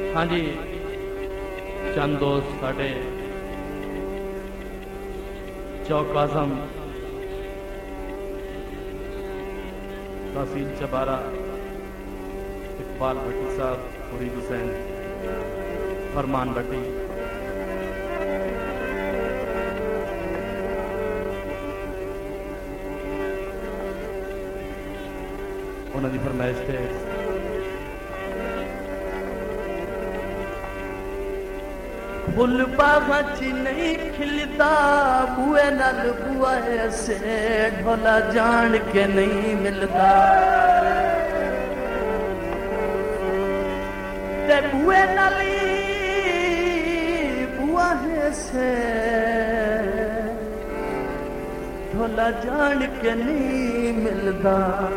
हाँ जी, चंद दोस्त साढ़े चौक आजम तहसील चबारा इकबाल भट्टी साहब, मुरीद हुसैन, फरमान भट्टी, उन्होंने फरमाइश थे फुल बागा च नहीं खिलता बुए नाल बुआ से ढोला जान के नहीं मिलता ते बुए नाली बुआ से ढोला जान के नहीं मिलता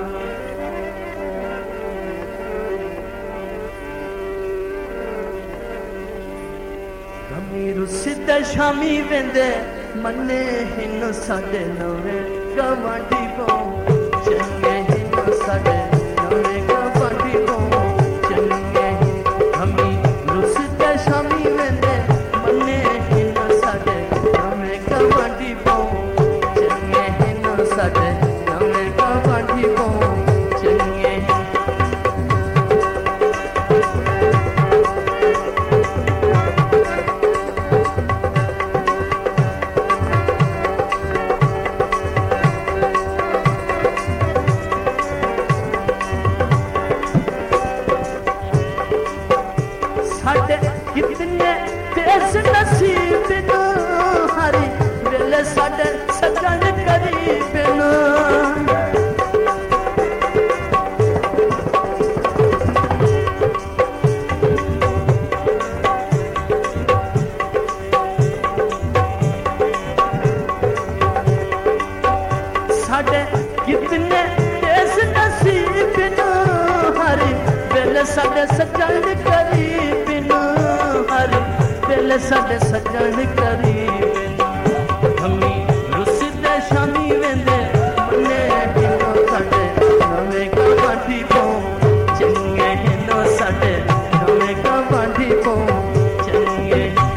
रुसिते शामी वेंदे मने हिन साडे नवे गवांडी को चंगे हिन साडे नवे गवांडी को चंगे हमी रुसिते शामी वेंदे मने हिन साडे नवे गवांडी को चंगे हिन साडे नवे गवांडी को चंगे कितने तेज नसीब न हरी वेले साडे सजन करीब न साडे कितने तेज नसीब न हरी वेले साडे सजन करीब दिल साडे सजन करीब हमी रुसदे शामी वेंदे मने हिनो साडे नवे गवांडी को चंगे हिनो साडे नवे गवांडी को चंगे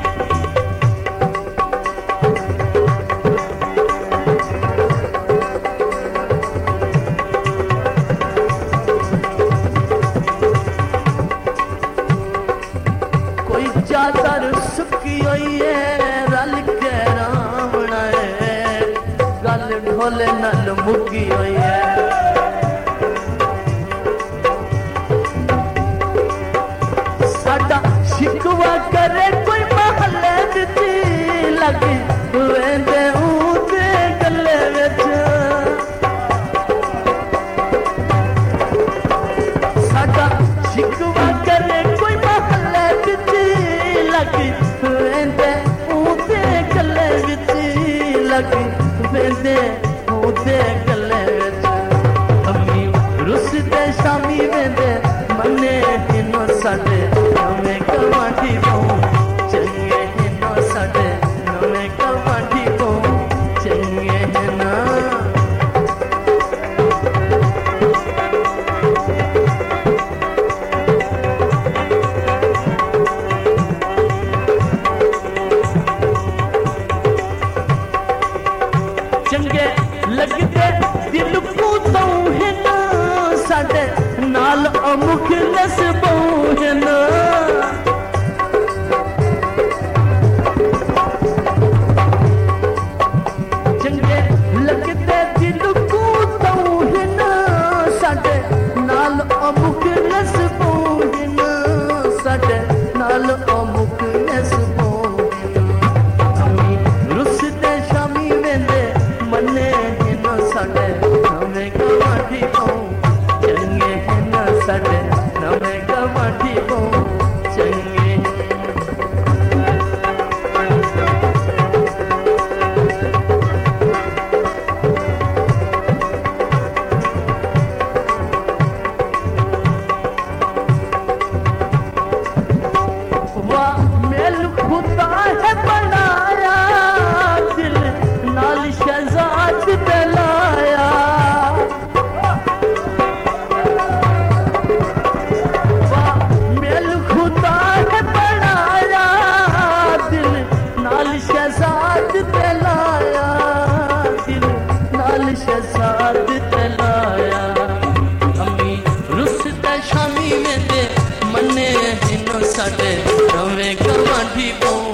कोई चादर सुकी हुई है रल के रावणा है गल ढोले नल मुकी हुई है साडा शिकवा करे कोई महले दी लगी वेंदे ऊते गले विच साडा शिकवा करे कोई महले दी लगी वेंदे ऊते गले विच लगी वेंदे ऊते गले विच अम्मी रुसदे शामी वेंदे मने हिनो साडे नवे गवांडी को चंगे हिनो साडे नवे गवांडी को चंगे हिना चंगे लगते दिल को तो है ना साडे नाल अमुख लस बहु है ना चंगे लगते दिल को तो है ना साडे नाल अमुख लस बहु है ना साडे नाल अमुख लस बहु है ना हमी रुसदे शामी वेंदे मने हिनो साडे नवे गवांडी को चंगे हिनो साडे नवे गवांडी को चंगे वाह मेल खुदा है बनाया दिल नाल शहजाद दिलाया साडे नवे गवांढी